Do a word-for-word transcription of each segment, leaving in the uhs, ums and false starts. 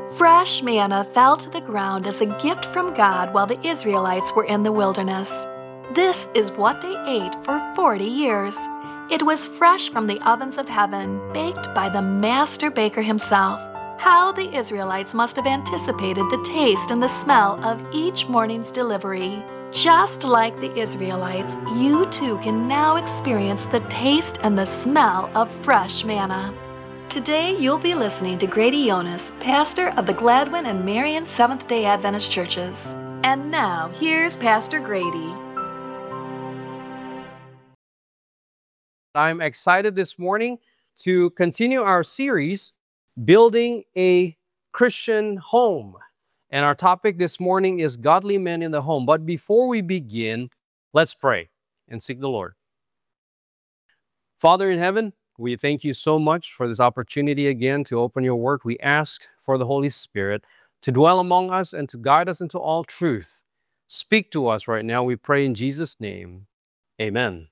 Fresh manna fell to the ground as a gift from God while the Israelites were in the wilderness. This is what they ate for forty years. It was fresh from the ovens of heaven, baked by the master baker himself. How the Israelites must have anticipated the taste and the smell of each morning's delivery. Just like the Israelites, you too can now experience the taste and the smell of fresh manna. Today, you'll be listening to Grady Jonas, pastor of the Gladwin and Marion Seventh-day Adventist Churches. And now, here's Pastor Grady. I'm excited this morning to continue our series, Building a Christian Home. And our topic this morning is Godly Men in the Home. But before we begin, let's pray and seek the Lord. Father in heaven, we thank you so much for this opportunity again to open your word. We ask for the Holy Spirit to dwell among us and to guide us into all truth. Speak to us right now, we pray in Jesus' name. Amen.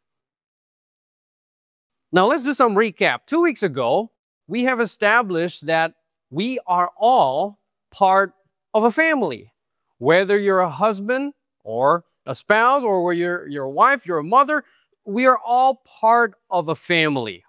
Now let's do some recap. Two weeks ago, we have established that we are all part of a family. Whether you're a husband or a spouse, or whether you're your wife, you're a mother, we are all part of a family.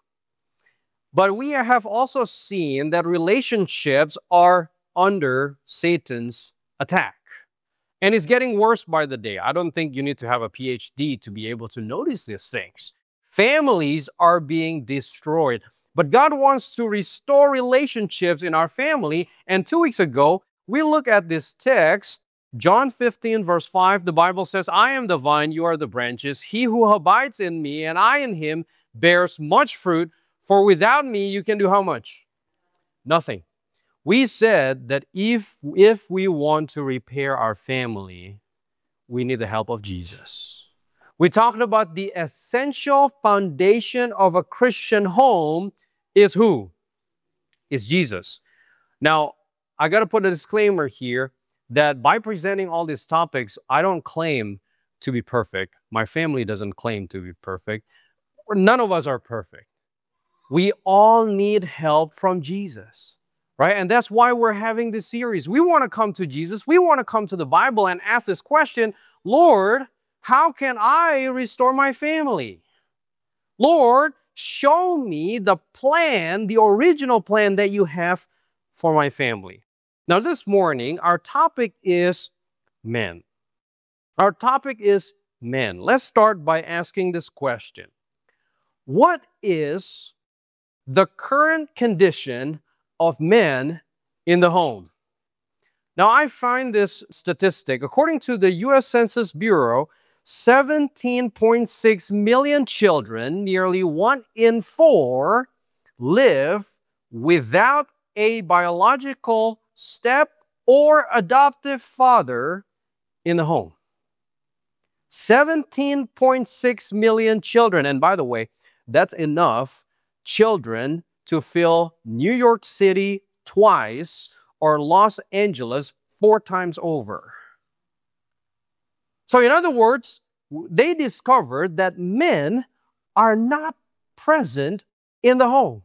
But we have also seen that relationships are under Satan's attack. And it's getting worse by the day. I don't think you need to have a P H D to be able to notice these things. Families are being destroyed. But God wants to restore relationships in our family. And two weeks ago, we looked at this text, John fifteen, verse five. The Bible says, I am the vine, you are the branches. He who abides in me and I in him bears much fruit. For without me, you can do how much? Nothing. We said that if, if we want to repair our family, we need the help of Jesus. We talked about the essential foundation of a Christian home is who? Is Jesus. Now, I got to put a disclaimer here that by presenting all these topics, I don't claim to be perfect. My family doesn't claim to be perfect. None of us are perfect. We all need help from Jesus, right? And that's why we're having this series. We want to come to Jesus. We want to come to the Bible and ask this question, Lord, how can I restore my family? Lord, show me the plan, the original plan that you have for my family. Now, this morning, our topic is men. Our topic is men. Let's start by asking this question. What is the current condition of men in the home? Now, I find this statistic. According to the U S Census Bureau, seventeen point six million children, nearly one in four, live without a biological step or adoptive father in the home. seventeen point six million children. And by the way, that's enough children to fill New York City twice or Los Angeles four times over. So in other words, they discovered that men are not present in the home.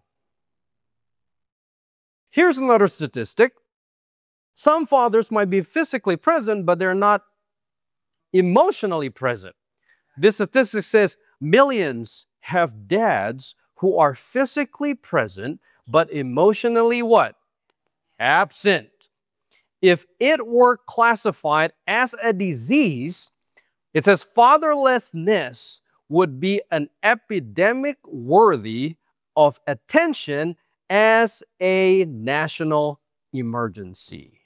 Here's another statistic. Some fathers might be physically present, but they're not emotionally present. This statistic says millions have dads who are physically present, but emotionally what? Absent. If it were classified as a disease, it says fatherlessness would be an epidemic worthy of attention as a national emergency.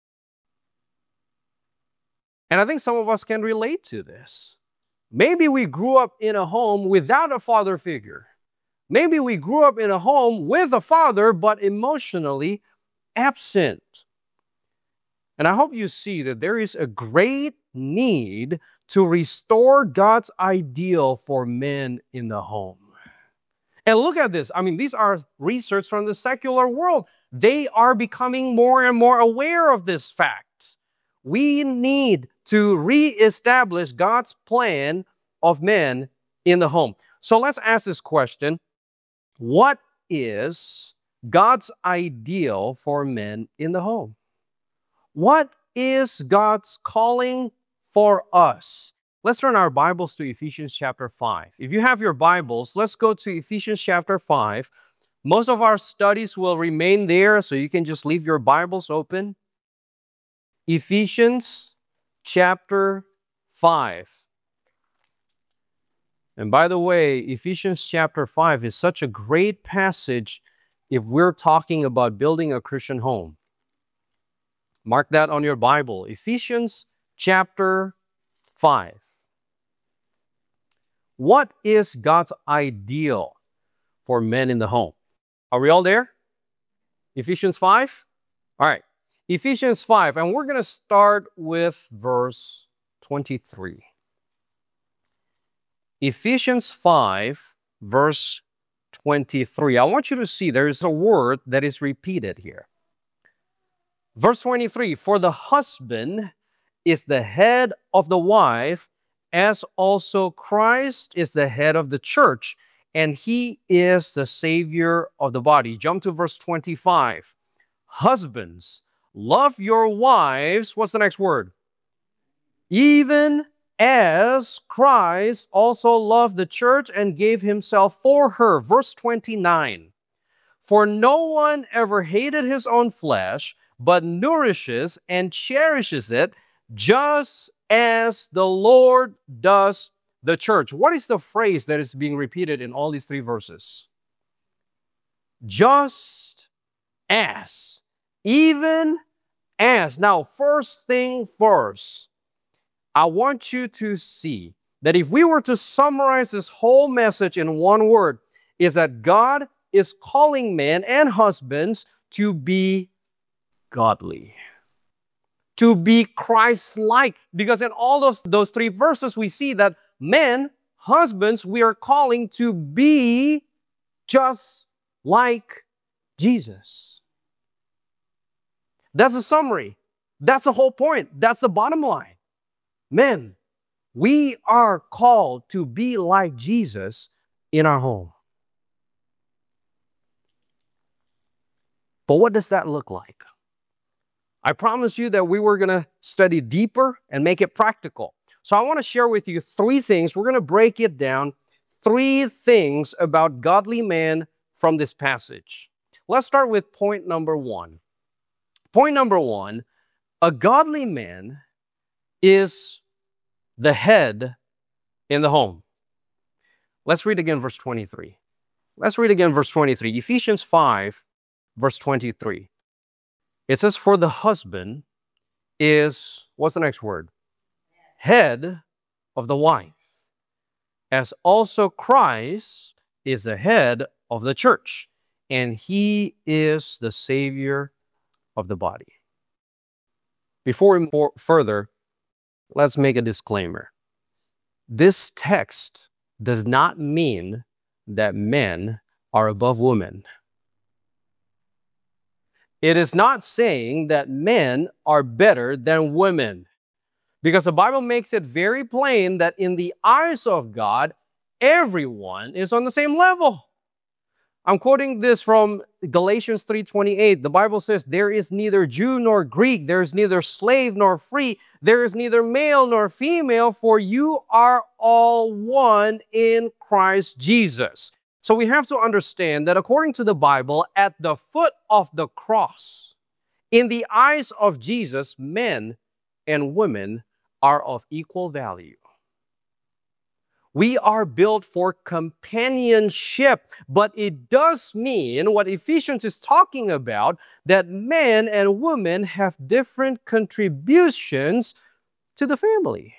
And I think some of us can relate to this. Maybe we grew up in a home without a father figure. Maybe we grew up in a home with a father, but emotionally absent. And I hope you see that there is a great need to restore God's ideal for men in the home. And look at this. I mean, these are research from the secular world. They are becoming more and more aware of this fact. We need to reestablish God's plan of men in the home. So let's ask this question. What is God's ideal for men in the home? What is God's calling for us? Let's turn our Bibles to Ephesians chapter five. If you have your Bibles, let's go to Ephesians chapter five. Most of our studies will remain there, so you can just leave your Bibles open. Ephesians chapter five. And by the way, Ephesians chapter five is such a great passage if we're talking about building a Christian home. Mark that on your Bible. Ephesians chapter five. What is God's ideal for men in the home? Are we all there? Ephesians five? All right. Ephesians five, and we're going to start with verse twenty-three. Ephesians five, verse twenty-three. I want you to see there is a word that is repeated here. Verse twenty-three, for the husband is the head of the wife, as also Christ is the head of the church, and he is the Savior of the body. Jump to verse twenty-five. Husbands, love your wives. What's the next word? Even as Christ also loved the church and gave himself for her. Verse twenty-nine. For no one ever hated his own flesh, but nourishes and cherishes it, just as the Lord does the church. What is the phrase that is being repeated in all these three verses? Just as. Even as. Now, first thing first, I want you to see that if we were to summarize this whole message in one word, is that God is calling men and husbands to be godly, to be Christ-like. Because in all those, those three verses, we see that men, husbands, we are calling to be just like Jesus. That's a summary. That's the whole point. That's the bottom line. Men, we are called to be like Jesus in our home. But what does that look like? I promised you that we were going to study deeper and make it practical. So I want to share with you three things. We're going to break it down. Three things about godly men from this passage. Let's start with point number one. Point number one, a godly man is the head in the home. Let's read again verse twenty-three. Let's read again verse twenty-three. Ephesians five, verse twenty-three. It says, for the husband is, what's the next word? Head of the wife, as also Christ is the head of the church, and he is the Savior of the body. Before we go further, let's make a disclaimer. This text does not mean that men are above women. It is not saying that men are better than women, because the Bible makes it very plain that in the eyes of God, everyone is on the same level. I'm quoting this from Galatians three twenty-eight. The Bible says, there is neither Jew nor Greek, there is neither slave nor free, there is neither male nor female, for you are all one in Christ Jesus. So we have to understand that according to the Bible, at the foot of the cross, in the eyes of Jesus, men and women are of equal value. We are built for companionship, but it does mean what Ephesians is talking about, that men and women have different contributions to the family.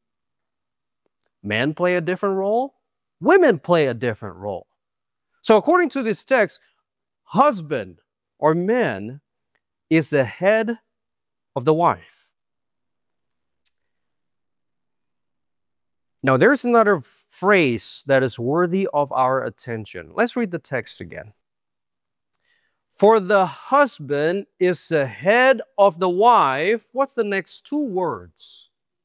Men play a different role, women play a different role. So according to this text, husband or man is the head of the wife. Now, there's another phrase that is worthy of our attention. Let's read the text again. For the husband is the head of the wife. What's the next two words?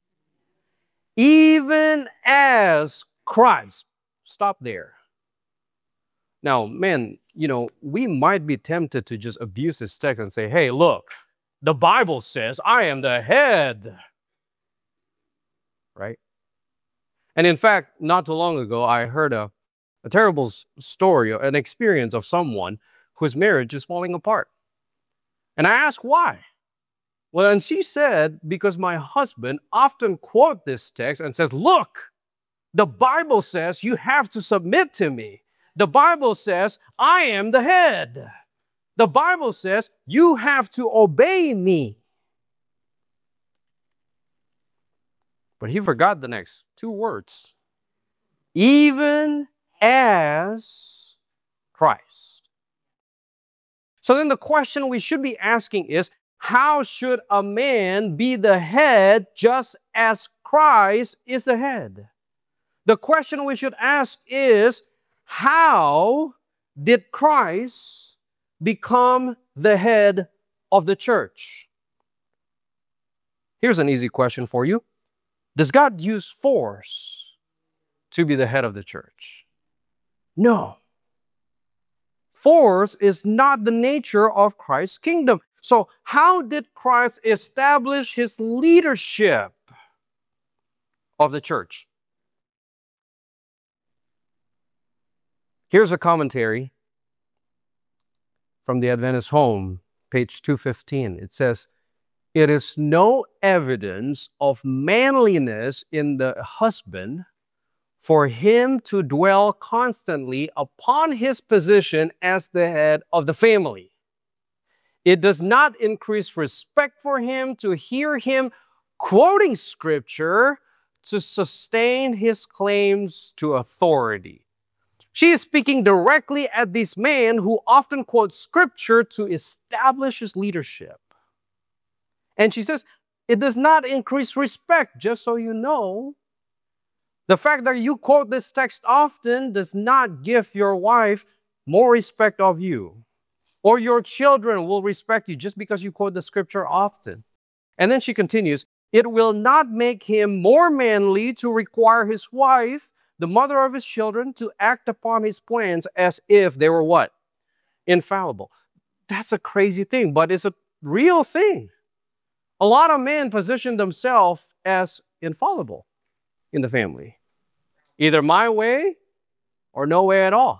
Even as Christ. Stop there. Now, man, you know, we might be tempted to just abuse this text and say, hey, look, The Bible says, I am the head. Right? And in fact, not too long ago, I heard a, a terrible s- story, an experience of someone whose marriage is falling apart. And I asked why. Well, and she said, because my husband often quote this text and says, look, the Bible says you have to submit to me. The Bible says I am the head. The Bible says you have to obey me. But he forgot the next two words. Even as Christ. So then the question we should be asking is, how should a man be the head just as Christ is the head? The question we should ask is, how did Christ become the head of the church? Here's an easy question for you. Does God use force to be the head of the church? No. Force is not the nature of Christ's kingdom. So how did Christ establish his leadership of the church? Here's a commentary from the Adventist Home, page two fifteen. It says, it is no evidence of manliness in the husband for him to dwell constantly upon his position as the head of the family. It does not increase respect for him to hear him quoting scripture to sustain his claims to authority. She is speaking directly at this man who often quotes scripture to establish his leadership. And she says, it does not increase respect, just so you know. The fact that you quote this text often does not give your wife more respect of you. Or your children will respect you just because you quote the scripture often. And then she continues, it will not make him more manly to require his wife, the mother of his children, to act upon his plans as if they were what? Infallible. That's a crazy thing, but it's a real thing. A lot of men position themselves as infallible in the family. Either my way or no way at all.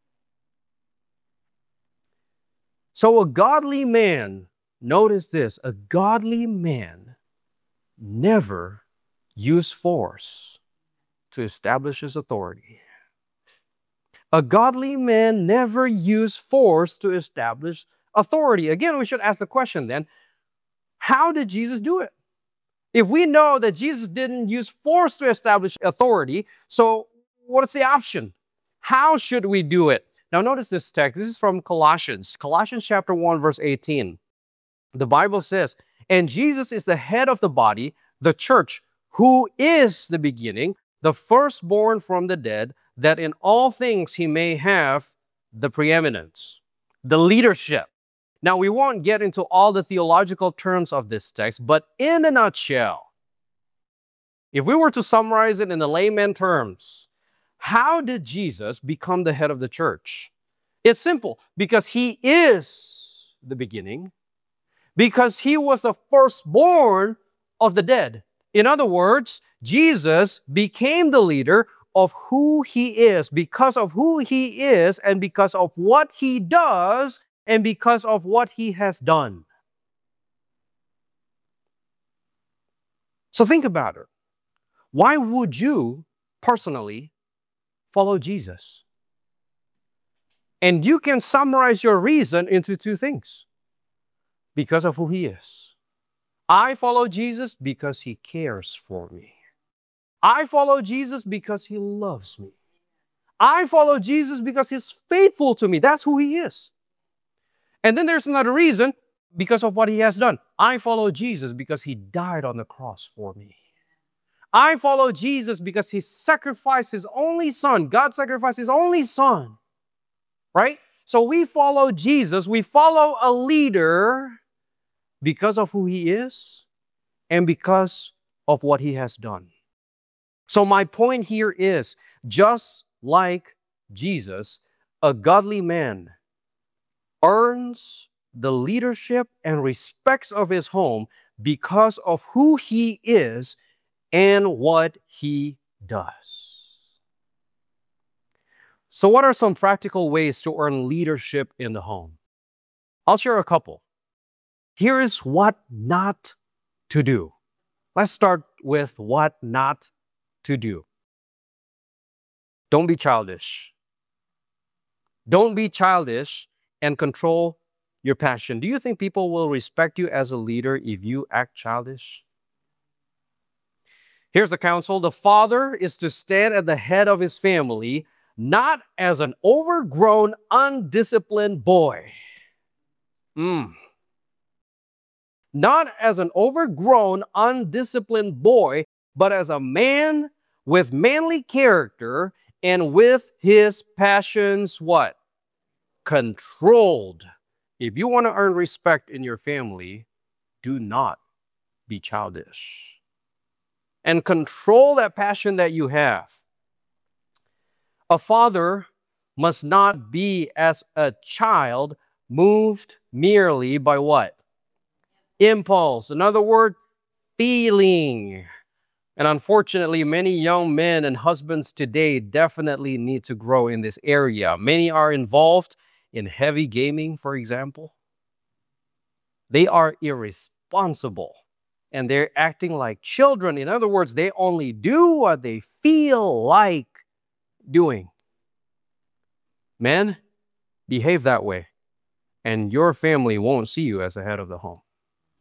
So a godly man, notice this, a godly man never used force to establish his authority. A godly man never used force to establish authority. Again, we should ask the question then, how did Jesus do it? If we know that Jesus didn't use force to establish authority, so what is the option? How should we do it? Now notice this text. This is from Colossians. Colossians chapter one, verse eighteen. The Bible says, and Jesus is the head of the body, the church, who is the beginning, the firstborn from the dead, that in all things he may have the preeminence, the leadership. Now, we won't get into all the theological terms of this text, but in a nutshell, if we were to summarize it in the layman terms, how did Jesus become the head of the church? It's simple, because he is the beginning, because he was the firstborn of the dead. In other words, Jesus became the leader of who he is, because of who he is, and because of what he does, and because of what he has done. So think about it. Why would you personally follow Jesus? And you can summarize your reason into two things. Because of who he is. I follow Jesus because he cares for me. I follow Jesus because he loves me. I follow Jesus because he's faithful to me. That's who he is. And then there's another reason, because of what he has done. I follow Jesus because he died on the cross for me. I follow Jesus because he sacrificed his only son. God sacrificed his only son. Right? So we follow Jesus. We follow a leader because of who he is and because of what he has done. So my point here is, just like Jesus, a godly man earns the leadership and respects of his home because of who he is and what he does. So what are some practical ways to earn leadership in the home? I'll share a couple. Here is what not to do. Let's start with what not to do. Don't be childish. Don't be childish and control your passion. Do you think people will respect you as a leader if you act childish? Here's the counsel. The father is to stand at the head of his family, not as an overgrown, undisciplined boy. Mm. Not as an overgrown, undisciplined boy, but as a man with manly character and with his passions, what? Controlled. If you want to earn respect in your family, do not be childish. And control that passion that you have. A father must not be as a child moved merely by what? Impulse. Another word, feeling. And unfortunately, many young men and husbands today definitely need to grow in this area. Many are involved in heavy gaming, for example. They are irresponsible and they're acting like children. In other words, they only do what they feel like doing. Men, behave that way, and your family won't see you as the head of the home.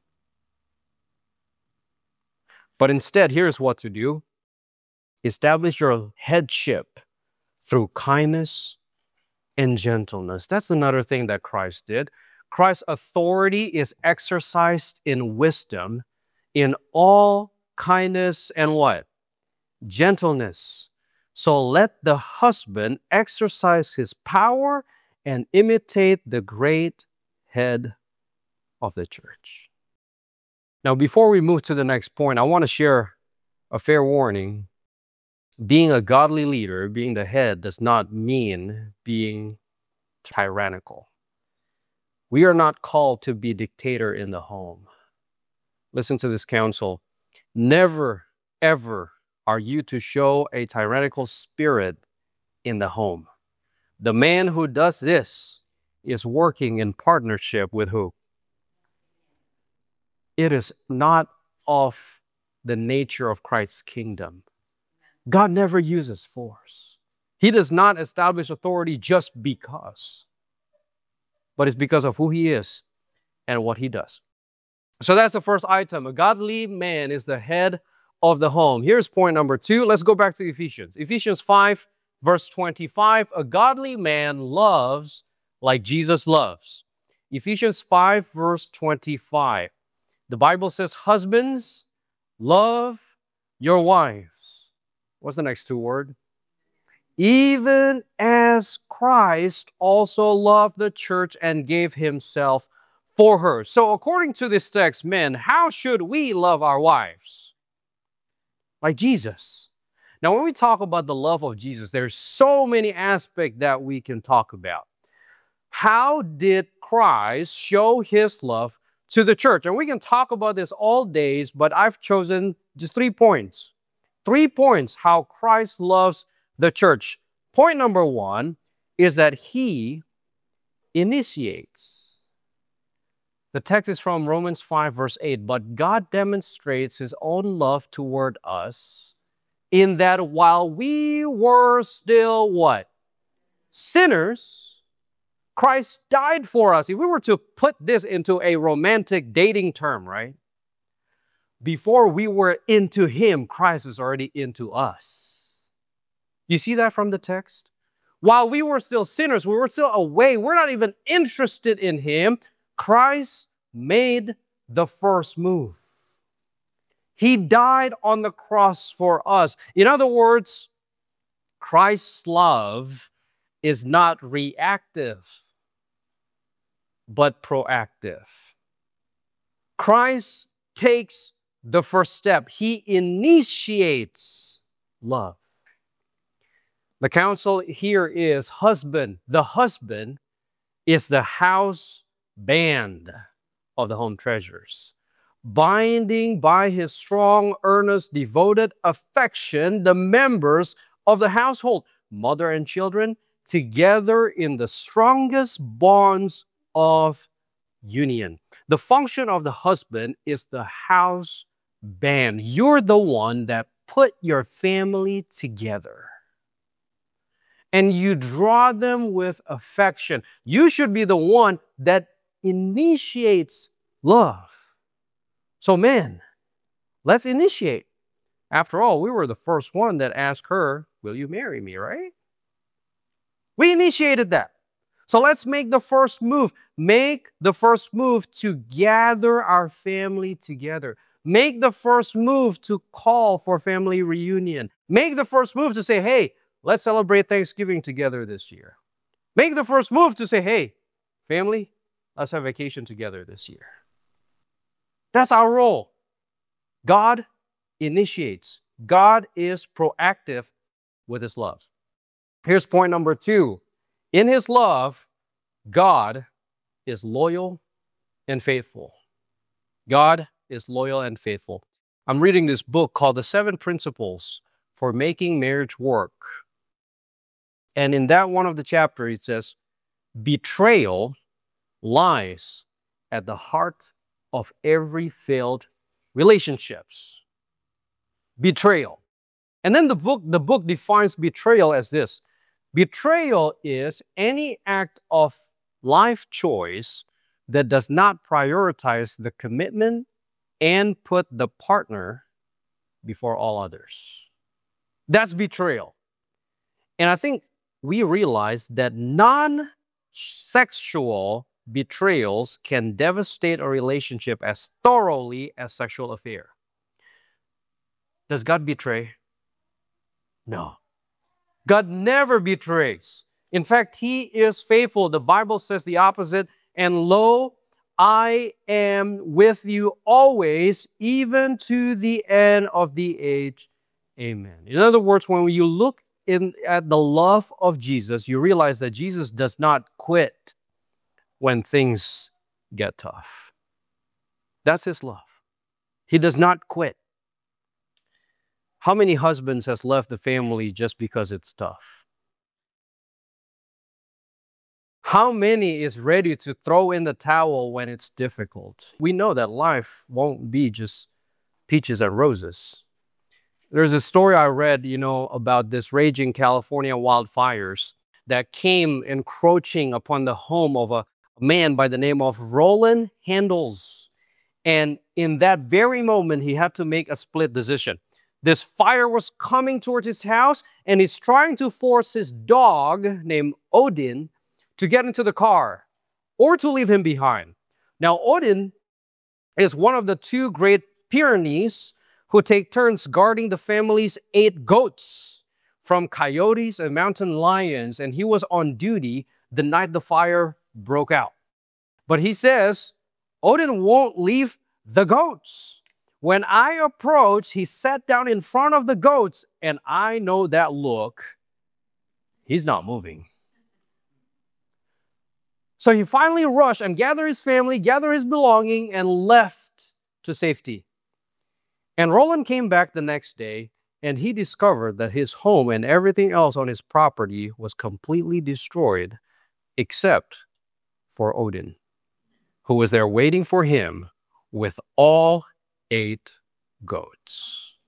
But instead, here's what to do. Establish your headship through kindness and gentleness. That's another thing that Christ did. Christ's authority is exercised in wisdom, in all kindness and what? Gentleness. So let the husband exercise his power and imitate the great head of the church. Now, before we move to the next point, I want to share a fair warning. Being a godly leader, being the head, does not mean being tyrannical. We are not called to be dictator in the home. Listen to this counsel. Never, ever are you to show a tyrannical spirit in the home. The man who does this is working in partnership with who? It is not of the nature of Christ's kingdom. God never uses force. He does not establish authority just because, but it's because of who he is and what he does. So that's the first item. A godly man is the head of the home. Here's point number two. Let's go back to Ephesians. Ephesians five, verse twenty-five. A godly man loves like Jesus loves. Ephesians five, verse twenty-five. The Bible says, husbands, love your wives. What's the next two word? Even as Christ also loved the church and gave himself for her. So according to this text, men, how should we love our wives? Like Jesus. Now, when we talk about the love of Jesus, there's so many aspects that we can talk about. How did Christ show his love to the church? And we can talk about this all days, but I've chosen just three points. Three points how Christ loves the church. Point number one is that he initiates. The text is from Romans five, verse eight. But God demonstrates his own love toward us in that while we were still what? Sinners, Christ died for us. If we were to put this into a romantic dating term, right? Before we were into him, Christ was already into us. You see that from the text? While we were still sinners, we were still away, we're not even interested in him, Christ made the first move. He died on the cross for us. In other words, Christ's love is not reactive, but proactive. Christ takes the first step. He initiates love. The counsel here is husband. The husband is the house band of the home treasures, binding by his strong, earnest, devoted affection the members of the household, mother and children, together in the strongest bonds of union. The function of the husband is the house band. You're the one that put your family together, and you draw them with affection. You should be the one that initiates love. So men, let's initiate. After all, we were the first one that asked her, will you marry me, right? We initiated that. So let's make the first move. Make the first move to gather our family together. Make the first move to call for family reunion. Make the first move to say, hey, let's celebrate Thanksgiving together this year. Make the first move to say, hey, family, let's have vacation together this year. That's our role. God initiates. God is proactive with his love. Here's point number two. In his love, God is loyal and faithful. God is loyal and faithful. I'm reading this book called The Seven Principles for Making Marriage Work. And in that one of the chapters, it says, betrayal lies at the heart of every failed relationships. Betrayal. And then the book, the book defines betrayal as this. Betrayal is any act of life choice that does not prioritize the commitment and put the partner before all others. That's betrayal. And I think we realize that non-sexual betrayals can devastate a relationship as thoroughly as sexual affair. Does God betray? No. God never betrays. In fact, he is faithful. The Bible says the opposite. And lo, I am with you always, even to the end of the age. Amen. In other words, when you look in, at the love of Jesus, you realize that Jesus does not quit when things get tough. That's his love. He does not quit. How many husbands has left the family just because it's tough? How many is ready to throw in the towel when it's difficult? We know that life won't be just peaches and roses. There's a story I read, you know, about this raging California wildfires that came encroaching upon the home of a man by the name of Roland Handels. And in that very moment, he had to make a split decision. This fire was coming towards his house, and he's trying to force his dog named Odin to get into the car or to leave him behind. Now, Odin is one of the two great Pyrenees who take turns guarding the family's eight goats from coyotes and mountain lions, and he was on duty the night the fire broke out. But he says, Odin won't leave the goats. When I approached, he sat down in front of the goats, and I know that look. He's not moving. So he finally rushed and gathered his family, gathered his belonging, and left to safety. And Roland came back the next day, and he discovered that his home and everything else on his property was completely destroyed, except for Odin, who was there waiting for him with all eight goats.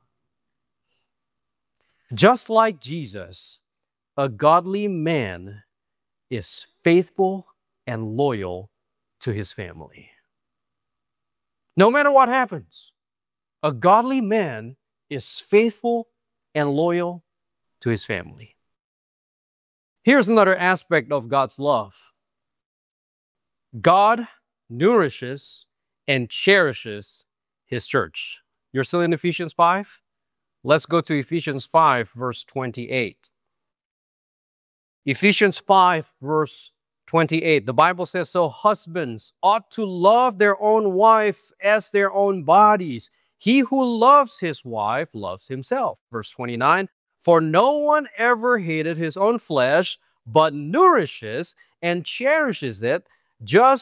Just like Jesus, a godly man is faithful and loyal to his family. No matter what happens, a godly man is faithful and loyal to his family. Here's another aspect of God's love. God nourishes and cherishes his church. You're still in Ephesians five? Let's go to Ephesians five, verse twenty-eight. Ephesians five, verse twenty-eight. The Bible says, so husbands ought to love their own wife as their own bodies. He who loves his wife loves himself. Verse twenty-nine. For no one ever hated his own flesh, but nourishes and cherishes it, just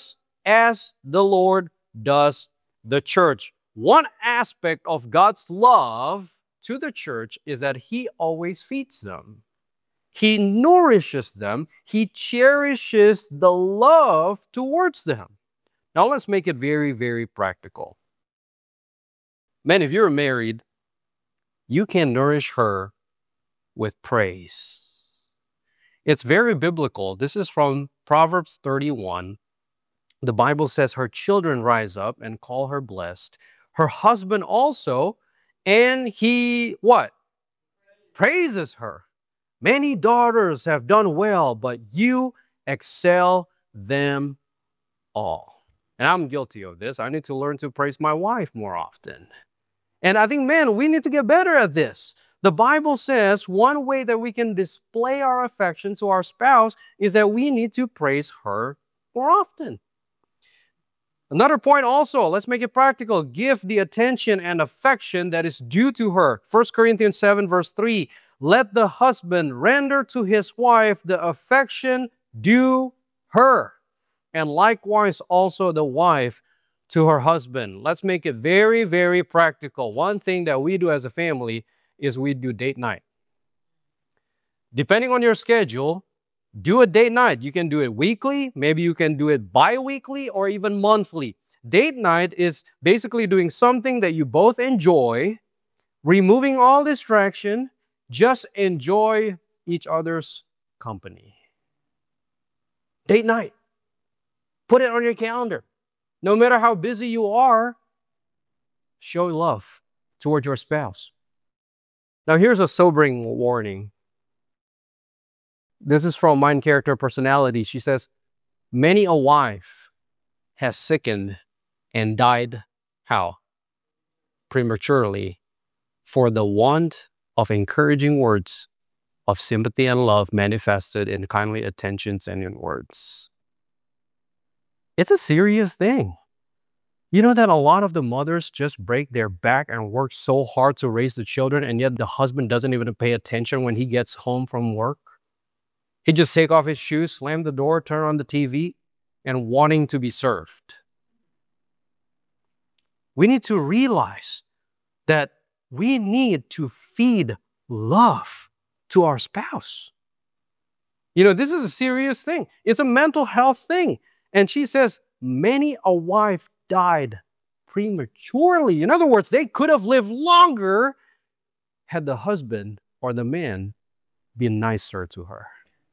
as the Lord does the church. One aspect of God's love to the church is that He always feeds them. He nourishes them. He cherishes the love towards them. Now let's make it very, very practical. Men, if you're married, you can nourish her with praise. It's very biblical. This is from Proverbs thirty-one. The Bible says her children rise up and call her blessed. Her husband also, and he, what? Praises her. Many daughters have done well, but you excel them all. And I'm guilty of this. I need to learn to praise my wife more often. And I think, man, we need to get better at this. The Bible says one way that we can display our affection to our spouse is that we need to praise her more often. Another point also, let's make it practical. Give the attention and affection that is due to her. First Corinthians seven verse three, let the husband render to his wife the affection due her, and likewise also the wife to her husband. Let's make it very, very practical. One thing that we do as a family is we do date night. Depending on your schedule, do a date night. You can do it weekly, maybe you can do it bi-weekly or even monthly. Date night is basically doing something that you both enjoy, removing all distraction, just enjoy each other's company. Date night. Put it on your calendar. No matter how busy you are, show love toward your spouse. Now here's a sobering warning. This is from Mind Character Personality. She says, many a wife has sickened and died, how? Prematurely, for the want of encouraging words of sympathy and love manifested in kindly attentions and in words. It's a serious thing. You know that a lot of the mothers just break their back and work so hard to raise the children, and yet the husband doesn't even pay attention when he gets home from work? He just take off his shoes, slam the door, turn on the T V, and wanting to be served. We need to realize that we need to feed love to our spouse. You know, this is a serious thing. It's a mental health thing. And she says, many a wife died prematurely. In other words, they could have lived longer had the husband or the man been nicer to her.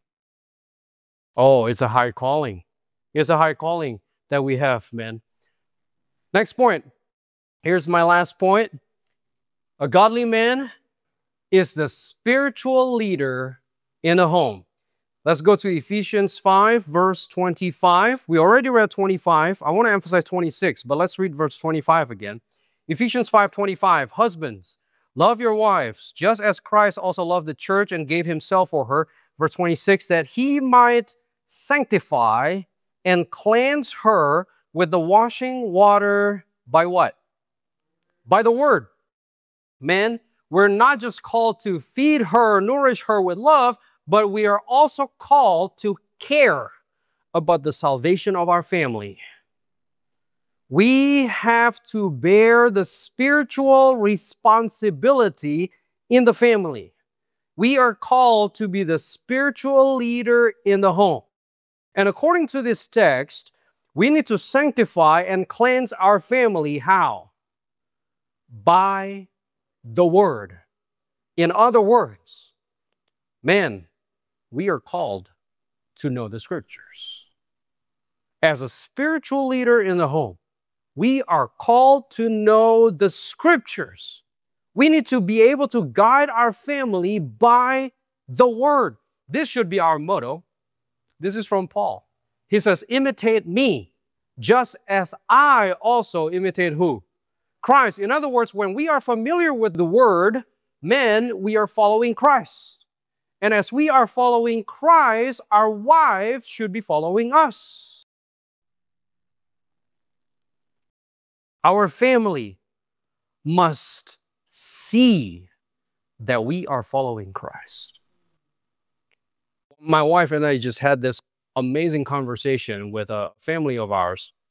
Oh, it's a high calling. It's a high calling that we have, man. Next point. Here's my last point. A godly man is the spiritual leader in a home. Let's go to Ephesians five, verse twenty-five. We already read twenty-five. I want to emphasize twenty-six, but let's read verse twenty-five again. Ephesians five twenty-five. Husbands, love your wives, just as Christ also loved the church and gave himself for her. Verse twenty-six, that he might sanctify and cleanse her with the washing water by what? By the word. Men, we're not just called to feed her, nourish her with love, but we are also called to care about the salvation of our family. We have to bear the spiritual responsibility in the family. We are called to be the spiritual leader in the home. And according to this text, we need to sanctify and cleanse our family. How? By the word. In other words, men, we are called to know the scriptures. As a spiritual leader in the home, we are called to know the scriptures. We need to be able to guide our family by the word. This should be our motto. This is from Paul. He says, imitate me, just as I also imitate who? Christ. In other words, when we are familiar with the word, men, we are following Christ. And as we are following Christ, our wives should be following us. Our family must see that we are following Christ. My wife and I just had this amazing conversation with a family of ours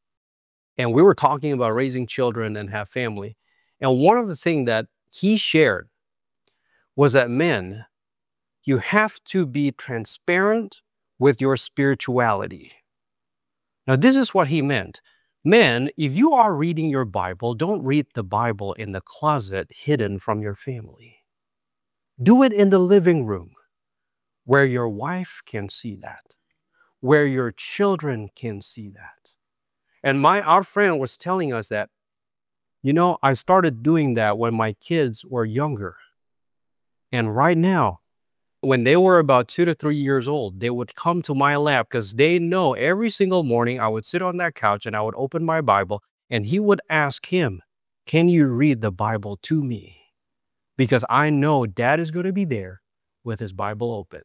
And we were talking about raising children and have family. And one of the things that he shared was that men, you have to be transparent with your spirituality. Now, this is what he meant. Men, if you are reading your Bible, don't read the Bible in the closet hidden from your family. Do it in the living room where your wife can see that, where your children can see that. And my our friend was telling us that, you know, I started doing that when my kids were younger. And right now, when they were about two to three years old, they would come to my lap because they know every single morning I would sit on that couch and I would open my Bible and he would ask him, can you read the Bible to me? Because I know dad is going to be there with his Bible open.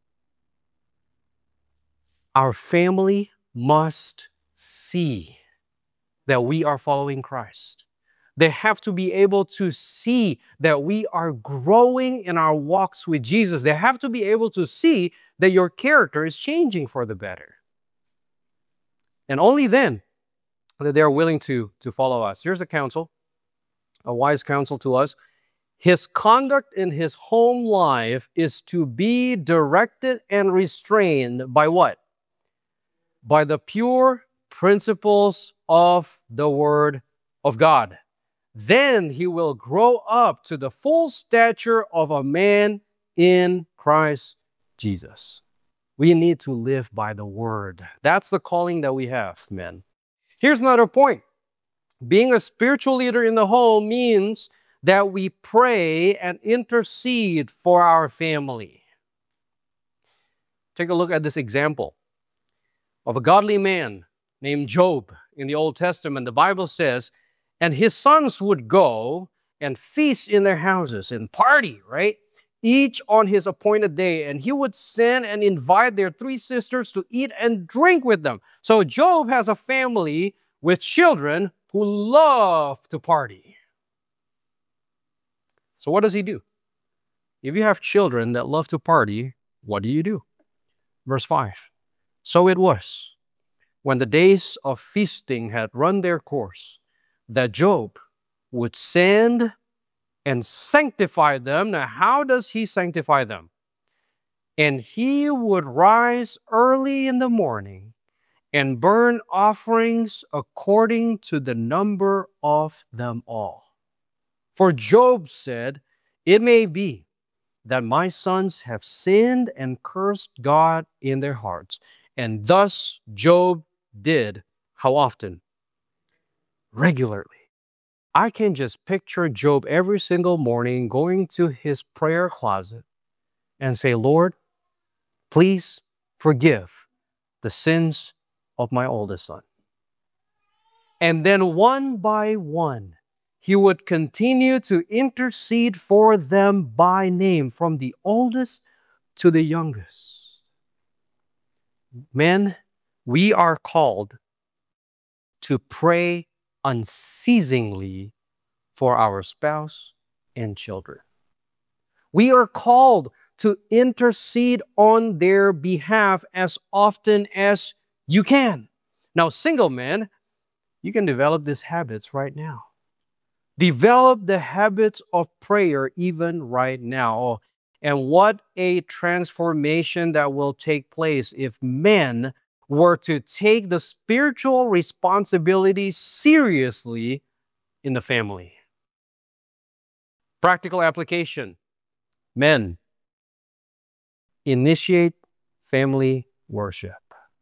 Our family must see that we are following Christ. They have to be able to see that we are growing in our walks with Jesus. They have to be able to see that your character is changing for the better. And only then that they're willing to, to follow us. Here's a counsel, a wise counsel to us. His conduct in his home life is to be directed and restrained by what? By the pure principles of the Word of God. Then he will grow up to the full stature of a man in Christ Jesus. We need to live by the Word. That's the calling that we have, men. Here's another point. Being a spiritual leader in the home means that we pray and intercede for our family. Take a look at this example of a godly man named Job in the Old Testament. The Bible says, and his sons would go and feast in their houses and party, right? Each on his appointed day. And he would send and invite their three sisters to eat and drink with them. So Job has a family with children who love to party. So what does he do? If you have children that love to party, what do you do? Verse five. So it was, when the days of feasting had run their course, that Job would send and sanctify them. Now, how does he sanctify them? And he would rise early in the morning and burn offerings according to the number of them all. For Job said, it may be that my sons have sinned and cursed God in their hearts. And thus Job did, how often? Regularly. I can just picture Job every single morning going to his prayer closet and say, Lord, please forgive the sins of my oldest son. And then one by one, he would continue to intercede for them by name, from the oldest to the youngest. Men, we are called to pray unceasingly for our spouse and children. We are called to intercede on their behalf as often as you can. Now, single men, you can develop these habits right now. Develop the habits of prayer even right now. And what a transformation that will take place if men were to take the spiritual responsibility seriously in the family. Practical application. Men, initiate family worship.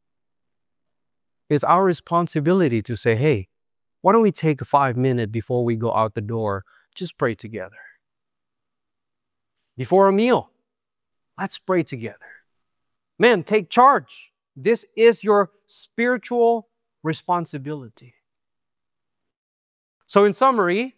It's our responsibility to say, hey, why don't we take five minutes before we go out the door, just pray together. Before a meal, let's pray together. Men, take charge. This is your spiritual responsibility. So in summary,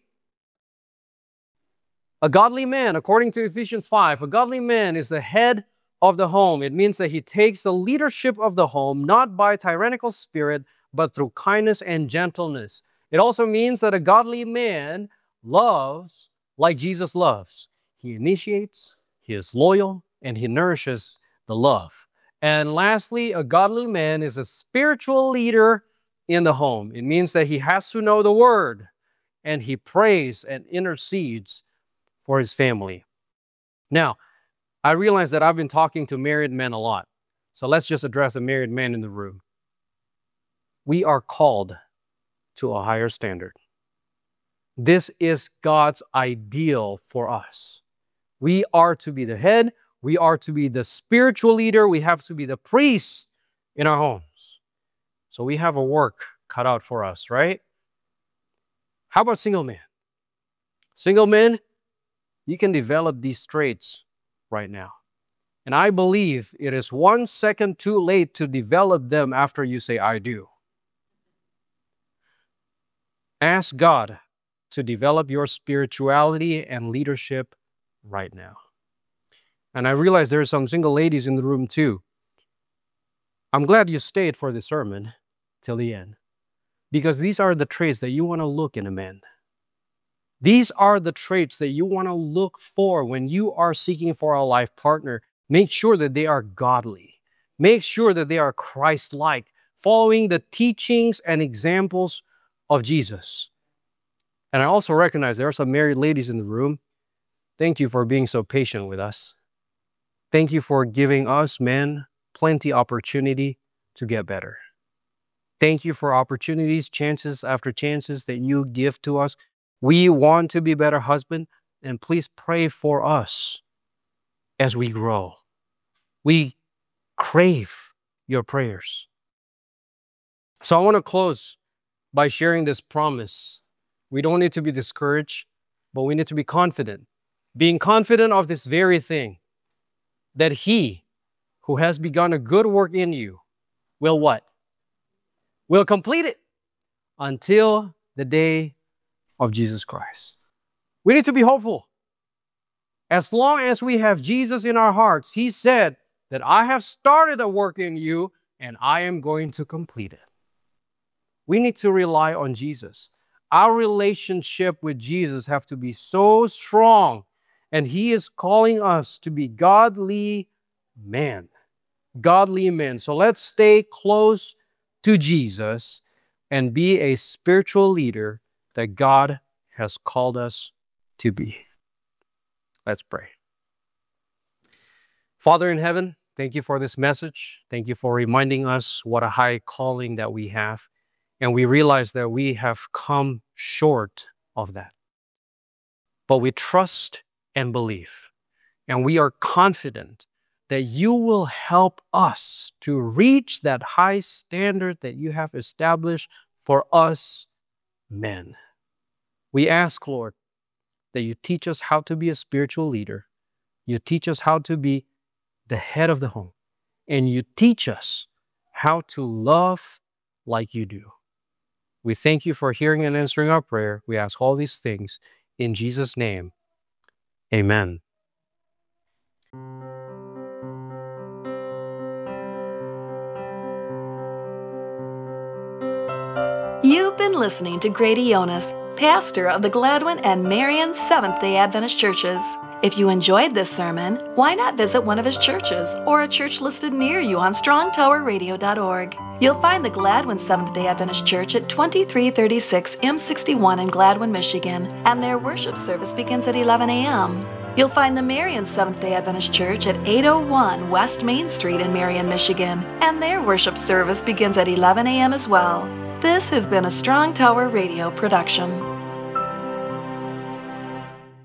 a godly man, according to Ephesians five, a godly man is the head of the home. It means that he takes the leadership of the home, not by tyrannical spirit, but through kindness and gentleness. It also means that a godly man loves like Jesus loves. He initiates, he is loyal, and he nourishes the love. And lastly, a godly man is a spiritual leader in the home. It means that he has to know the word, and he prays and intercedes for his family. Now, I realize that I've been talking to married men a lot. So let's just address the married men in the room. We are called to a higher standard. This is God's ideal for us. We are to be the head. We are to be the spiritual leader. We have to be the priest in our homes. So we have a work cut out for us, right? How about single men? Single men, you can develop these traits right now. And I believe it is one second too late to develop them after you say, I do. Ask God to develop your spirituality and leadership right now. And I realize there are some single ladies in the room too. I'm glad you stayed for the sermon till the end, because these are the traits that you want to look in a man. These are the traits that you want to look for when you are seeking for a life partner. Make sure that they are godly. Make sure that they are Christ-like, following the teachings and examples of Jesus. And I also recognize there are some married ladies in the room. Thank you for being so patient with us. Thank you for giving us men plenty opportunity to get better. Thank you for opportunities, chances after chances that you give to us. We want to be better husband, and please pray for us as we grow. We crave your prayers. So I want to close by sharing this promise. We don't need to be discouraged, but we need to be confident. Being confident of this very thing, that he who has begun a good work in you will what? Will complete it until the day of Jesus Christ. We need to be hopeful. As long as we have Jesus in our hearts, he said that I have started a work in you and I am going to complete it. We need to rely on Jesus. Our relationship with Jesus have to be so strong, and he is calling us to be godly men. Godly men. So let's stay close to Jesus and be a spiritual leader that God has called us to be. Let's pray. Father in heaven, thank you for this message. Thank you for reminding us what a high calling that we have. And we realize that we have come short of that. But we trust and believe. And we are confident that you will help us to reach that high standard that you have established for us men. We ask, Lord, that you teach us how to be a spiritual leader. You teach us how to be the head of the home. And you teach us how to love like you do. We thank you for hearing and answering our prayer. We ask all these things in Jesus' name. Amen. You've been listening to Grady Jonas, pastor of the Gladwin and Marion Seventh-day Adventist Churches. If you enjoyed this sermon, why not visit one of his churches or a church listed near you on strong tower radio dot org. You'll find the Gladwin Seventh-day Adventist Church at twenty-three thirty-six M sixty-one in Gladwin, Michigan, and their worship service begins at eleven a.m. You'll find the Marion Seventh-day Adventist Church at eight oh one West Main Street in Marion, Michigan, and their worship service begins at eleven a.m. as well. This has been a Strong Tower Radio production.